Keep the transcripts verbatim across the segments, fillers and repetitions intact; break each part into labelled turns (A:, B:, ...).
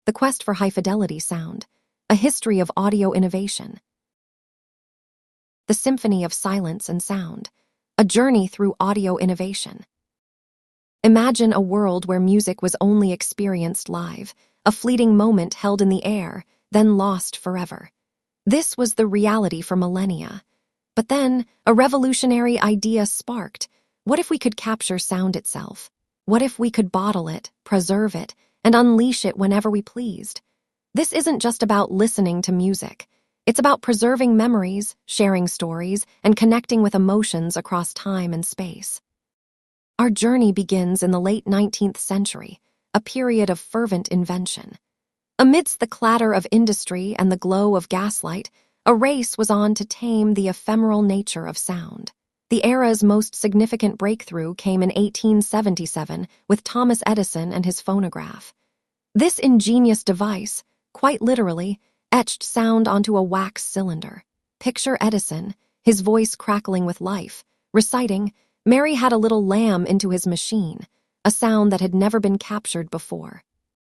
A: The Quest for High-Fidelity Sound, A History of Audio Innovation. The Symphony of Silence and Sound, A Journey Through Audio Innovation. Imagine a world where music was only experienced live, a fleeting moment held in the air, then lost forever. This was the reality for millennia. But then, a revolutionary idea sparked. What if we could capture sound itself? What if we could bottle it, preserve it, and unleash it whenever we pleased? This isn't just about listening to music. It's about preserving memories, sharing stories, and connecting with emotions across time and space. Our journey begins in the late nineteenth century, a period of fervent invention. Amidst the clatter of industry and the glow of gaslight, a race was on to tame the ephemeral nature of sound. The era's most significant breakthrough came in eighteen seventy-seven with Thomas Edison and his phonograph. This ingenious device, quite literally, etched sound onto a wax cylinder. Picture Edison, his voice crackling with life, reciting, "Mary had a little lamb into his machine," a sound that had never been captured before.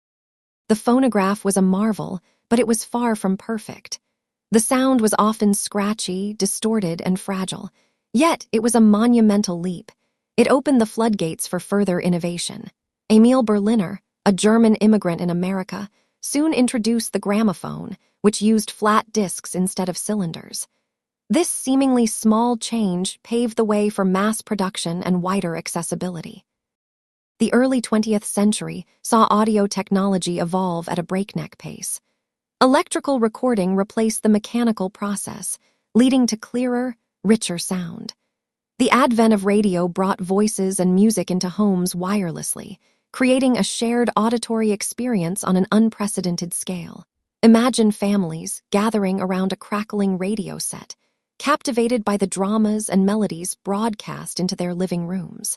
A: The phonograph was a marvel, but it was far from perfect. The sound was often scratchy, distorted, and fragile. Yet, it was a monumental leap. It opened the floodgates for further innovation. Emil Berliner, a German immigrant in America, soon introduced the gramophone, which used flat discs instead of cylinders. This seemingly small change paved the way for mass production and wider accessibility. The early twentieth century saw audio technology evolve at a breakneck pace. Electrical recording replaced the mechanical process, leading to clearer, richer sound. The advent of radio brought voices and music into homes wirelessly, creating a shared auditory experience on an unprecedented scale. Imagine families gathering around a crackling radio set, captivated by the dramas and melodies broadcast into their living rooms.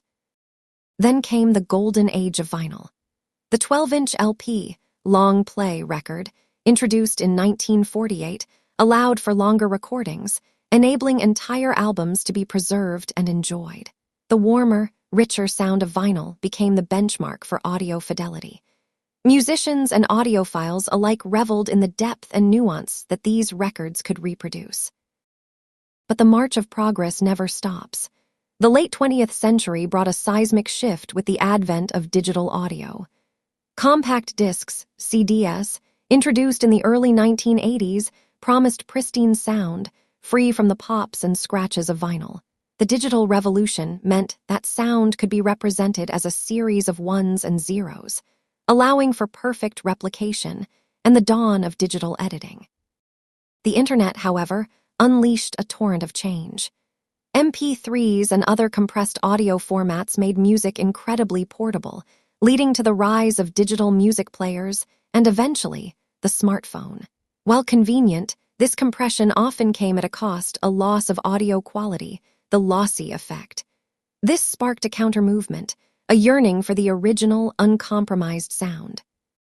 A: Then came the golden age of vinyl. The twelve-inch L P, long play record, introduced in nineteen forty-eight, allowed for longer recordings, enabling entire albums to be preserved and enjoyed. The warmer, richer sound of vinyl became the benchmark for audio fidelity. Musicians and audiophiles alike reveled in the depth and nuance that these records could reproduce. But the march of progress never stops. The late twentieth century brought a seismic shift with the advent of digital audio. Compact discs, C Ds, introduced in the early nineteen eighties, promised pristine sound, free from the pops and scratches of vinyl. The digital revolution meant that sound could be represented as a series of ones and zeros, allowing for perfect replication and the dawn of digital editing. The internet, however, unleashed a torrent of change. M P threes and other compressed audio formats made music incredibly portable, leading to the rise of digital music players and eventually the smartphone. While convenient, this compression often came at a cost, a loss of audio quality, the lossy effect. This sparked a counter-movement, a yearning for the original, uncompromised sound.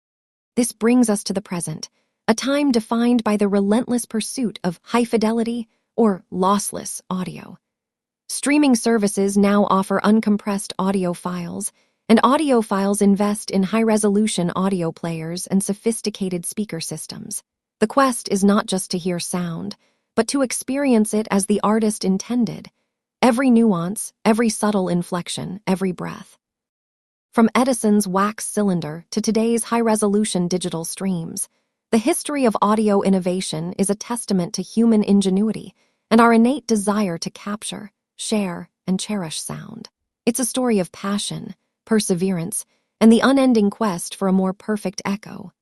A: This brings us to the present, a time defined by the relentless pursuit of high-fidelity or lossless audio. Streaming services now offer uncompressed audio files, and audiophiles invest in high-resolution audio players and sophisticated speaker systems. The quest is not just to hear sound, but to experience it as the artist intended. Every nuance, every subtle inflection, every breath. From Edison's wax cylinder to today's high-resolution digital streams, the history of audio innovation is a testament to human ingenuity and our innate desire to capture, share, and cherish sound. It's a story of passion, perseverance, and the unending quest for a more perfect echo.